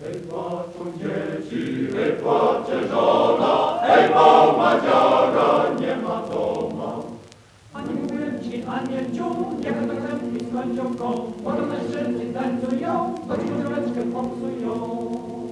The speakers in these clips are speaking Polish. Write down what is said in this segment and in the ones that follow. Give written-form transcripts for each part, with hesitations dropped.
Hej, płaczą dzieci, hej, płacze żona, hej, bo Madziara nie ma doma. Ani mówię ci, anielciu, niech to chętni skończą go, bo to mężczyźni tańcują, choć kureczkę popsują.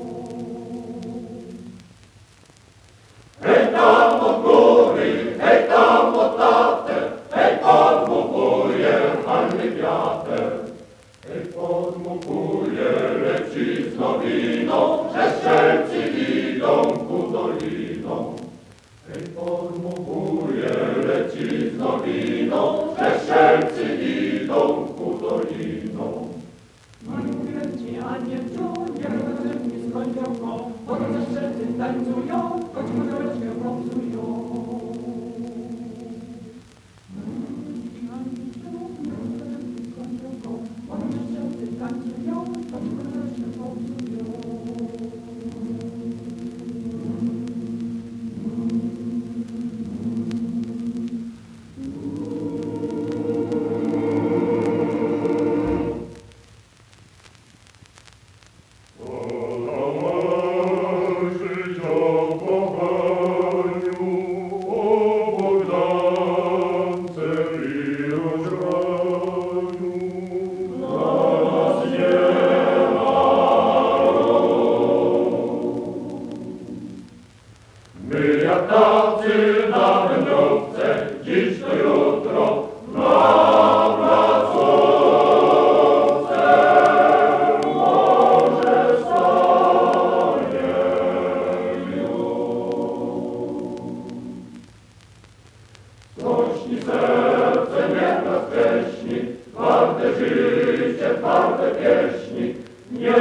Hej, tam od góry, hej, tam od tater, hej, podmukuje halny wiater. Hej, podmukuje leci z nowiną, że strzelcy idą ku dolinom. Hej, podmukuje leci z nowiną, że strzelcy idą ku dolinom. Ani mówię ci, anielciu, niech to chętni skończą go, bo to mężczyźni tańcują, choć kureczkę popsują. My jak tacy na wędrówce, dziś to jutro, na placówce może stanie już. Skośni serce, niech nas kreśni, twarde życie, twarde pieśni, nie